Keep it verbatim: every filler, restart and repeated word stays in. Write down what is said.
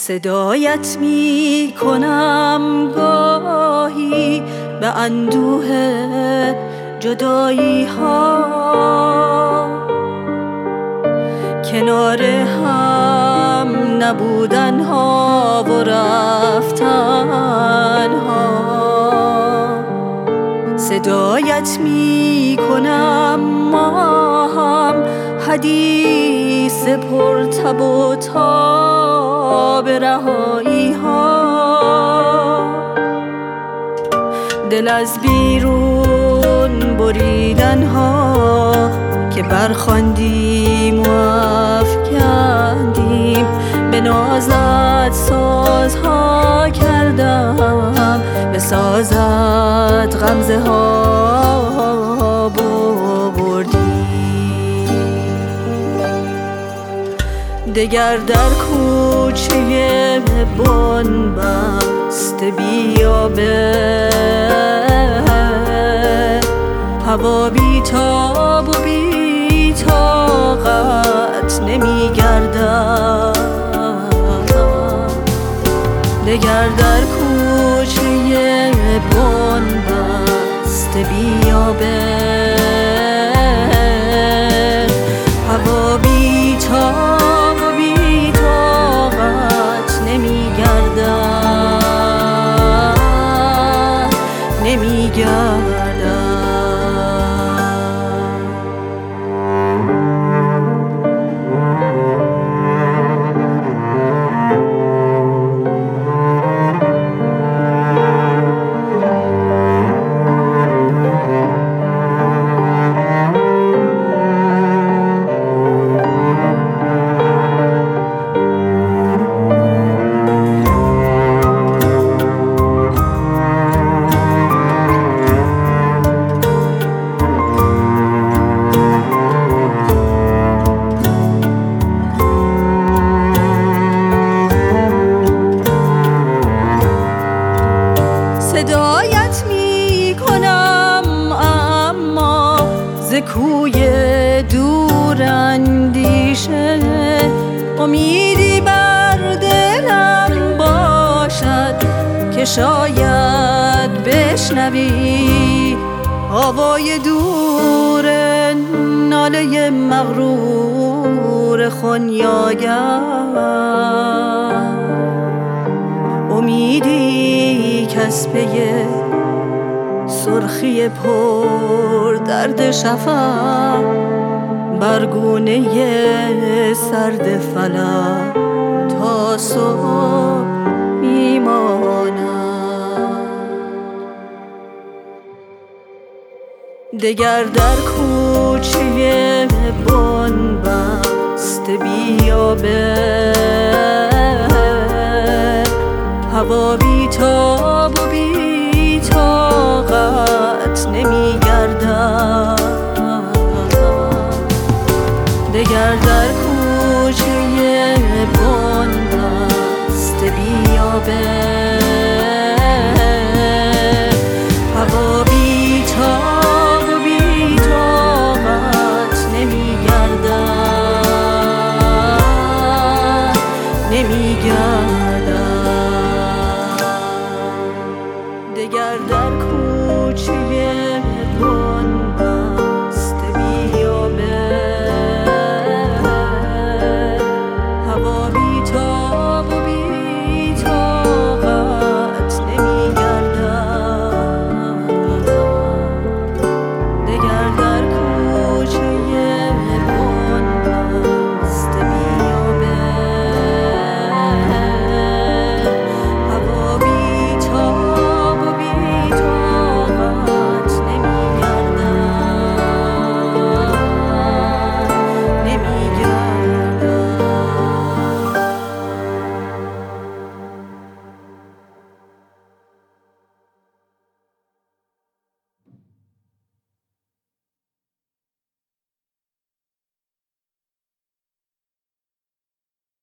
صدایت می کنم گاهی به اندوه جدایی ها، کنار هم نبودن ها و رفتن ها. صدایت می کنم ما هم حدیث پرتب و تاب رهایی ها، دل از بیرون بریدن ها که برخواندیم و افکندیم، به نازت سازها کردم، به سازت غمزه ها بردیم. دگر در کوچه بنبست بیابه، هوا بی تاب و بی طاقت نمی گردم. دگر در کوچه بنبست بیابه، هوا بی تاب و بی طاقت نمی گردم، نمی گردم. صدایت می کنم اما ز کوی دور اندیشه، امیدی بر دلم باشد که شاید بشنوی آوای دور ناله مغرور خنیایم. امیدی کسبه سرخی پر درد شفق بر گونه سرد فلک تا صبح میماند. دگر در کوچه بنبست بیابه، هوا بی